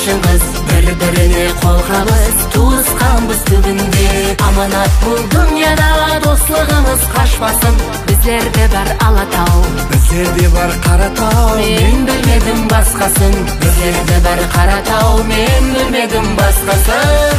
дешіңіз, бір-біріне қолғабыз, туысқанбыз түбінде. Аманат бұл дүнияда достығымыз қашпасын, біздерде бар Алатау, біздерде бар Қаратау. Мен білмедім басқасын, біздерде бар Қаратау, мен білмедім басқасын.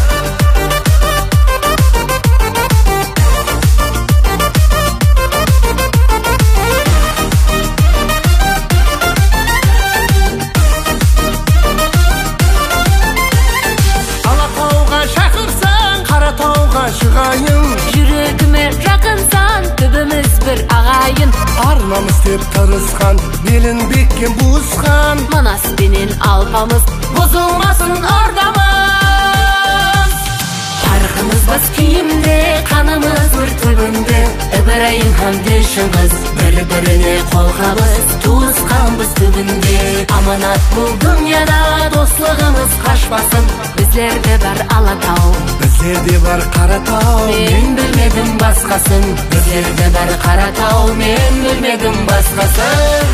Шығайын, жүрегіме жақынсан, түбіміз бір ағайын. Арнамыз деп тырысқан, белін беккен буысқан, Манас пенен Алпамыс, бұзылмасын ордамыз. Парқымыз бас киімде, қанымыз өр түбінде. Ибрайым Хамди Шыңғыс, бір-біріне қолғабыз, туысқанбыз түбінде. Аманат бұл дүнияда достығымыз қашпасын, біздерде бар Алатау, біздерде бар Қаратау. Мен білмедім басқасын, біздерде бар Қаратау, мен білмедім басқасын.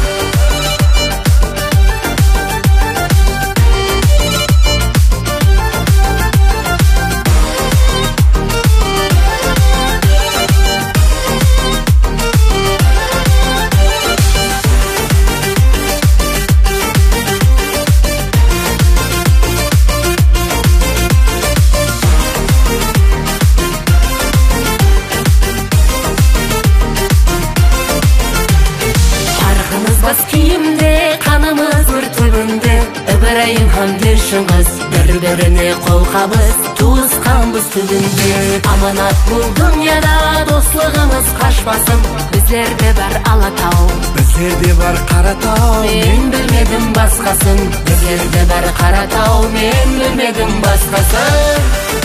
Бас киімде, қанымыз өр түбінде. Ибрайым Хамди Шыңғыс, бір-біріне қолқабыз, туысқанбыз түбінде. Аманат бұл дүнияда достығымыз қашпасын, біздерде бар Алатау, біздерде бар Қаратау. Мен білмедім басқасын, біздерде бар Қаратау, мен білмедім басқасын.